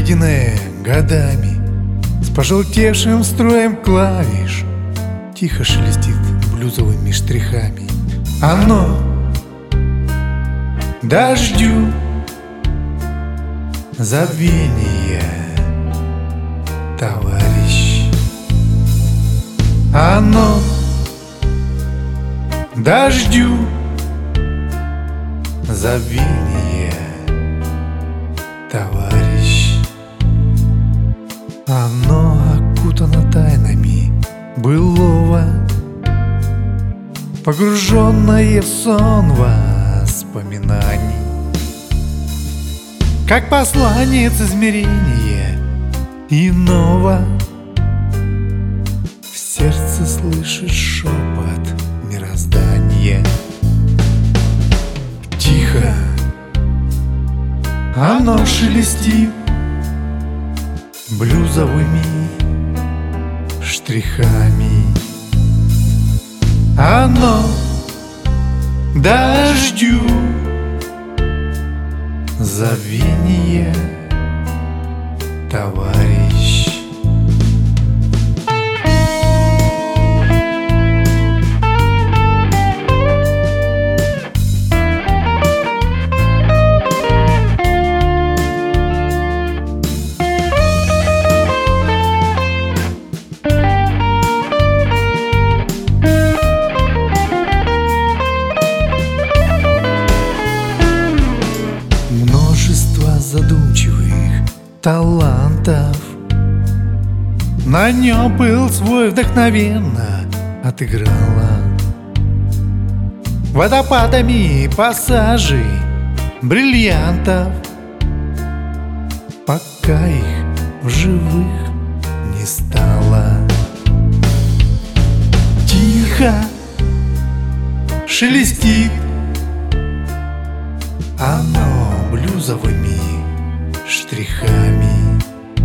выеденное годами, с пожелтевшим строем клавиш, тихо шелестит блюзовыми штрихами. Оно дождю забвения, товарищ. Оно дождю забвения, товарищ. Оно окутано тайнами былого, погруженное в сон воспоминаний, как посланец измерения иного. В сердце слышит шепот мироздания. Тихо оно шелестит блюзовыми штрихами. Оно дождю забвения, товарищ. Задумчивых талантов на нем был свой вдохновенно отыграла водопадами пассажей бриллиантов, пока их в живых не стало. Тихо шелестит оно блюзовыми штрихами,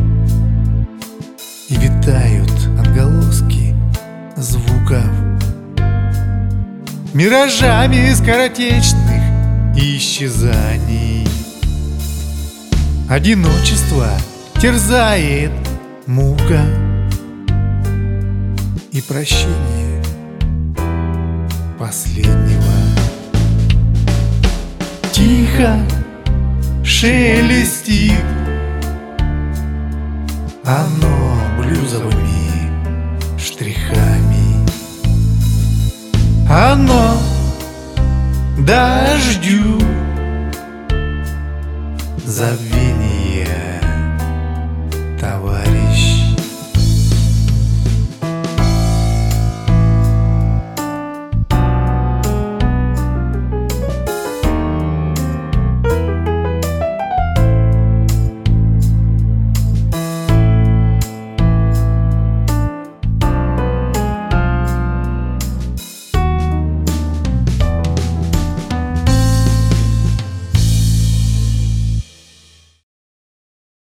и витают отголоски звуков миражами скоротечных исчезаний. Одиночество терзает мука, и прощение последнего. Тихо шелестит оно блюзовыми штрихами. Оно дождю забвения, товарищ.